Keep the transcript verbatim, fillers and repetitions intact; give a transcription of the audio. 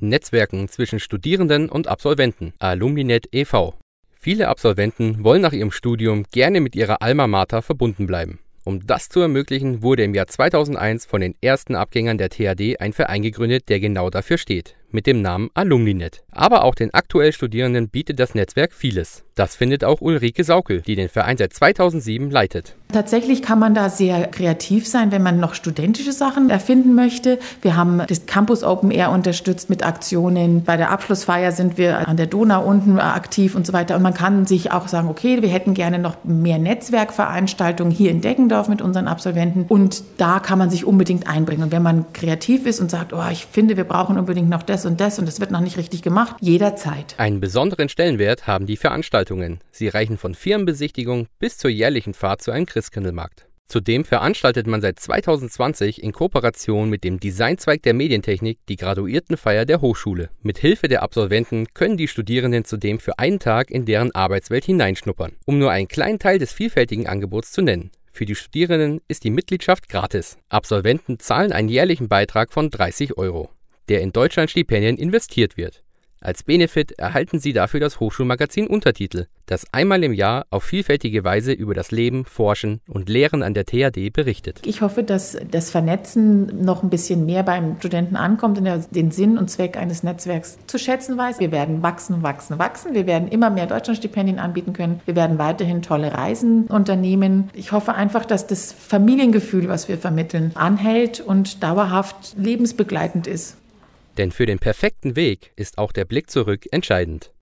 Netzwerken zwischen Studierenden und Absolventen, Alumninet e V Viele Absolventen wollen nach ihrem Studium gerne mit ihrer Alma Mater verbunden bleiben. Um das zu ermöglichen, wurde im Jahr zweitausendeins von den ersten Abgängern der T H D ein Verein gegründet, der genau dafür steht, mit dem Namen Alumninet. Aber auch den aktuell Studierenden bietet das Netzwerk vieles. Das findet auch Ulrike Saukel, die den Verein seit zweitausendsieben leitet. Tatsächlich kann man da sehr kreativ sein, wenn man noch studentische Sachen erfinden möchte. Wir haben das Campus Open Air unterstützt mit Aktionen. Bei der Abschlussfeier sind wir an der Donau unten aktiv und so weiter. Und man kann sich auch sagen, okay, wir hätten gerne noch mehr Netzwerkveranstaltungen hier in Deggendorf mit unseren Absolventen. Und da kann man sich unbedingt einbringen. Und wenn man kreativ ist und sagt, oh, ich finde, wir brauchen unbedingt noch das und das und es wird noch nicht richtig gemacht, jederzeit. Einen besonderen Stellenwert haben die Veranstaltungen. Sie reichen von Firmenbesichtigung bis zur jährlichen Fahrt zu einem Christkindlmarkt. Zudem veranstaltet man seit zweitausendzwanzig in Kooperation mit dem Designzweig der Medientechnik die Graduiertenfeier der Hochschule. Mit Hilfe der Absolventen können die Studierenden zudem für einen Tag in deren Arbeitswelt hineinschnuppern. Um nur einen kleinen Teil des vielfältigen Angebots zu nennen. Für die Studierenden ist die Mitgliedschaft gratis. Absolventen zahlen einen jährlichen Beitrag von dreißig Euro, der in Deutschlandstipendien investiert wird. Als Benefit erhalten Sie dafür das Hochschulmagazin Untertitel, das einmal im Jahr auf vielfältige Weise über das Leben, Forschen und Lehren an der T H D berichtet. Ich hoffe, dass das Vernetzen noch ein bisschen mehr beim Studenten ankommt und er den Sinn und Zweck eines Netzwerks zu schätzen weiß. Wir werden wachsen, wachsen, wachsen. Wir werden immer mehr Deutschlandstipendien anbieten können. Wir werden weiterhin tolle Reisen unternehmen. Ich hoffe einfach, dass das Familiengefühl, was wir vermitteln, anhält und dauerhaft lebensbegleitend ist. Denn für den perfekten Weg ist auch der Blick zurück entscheidend.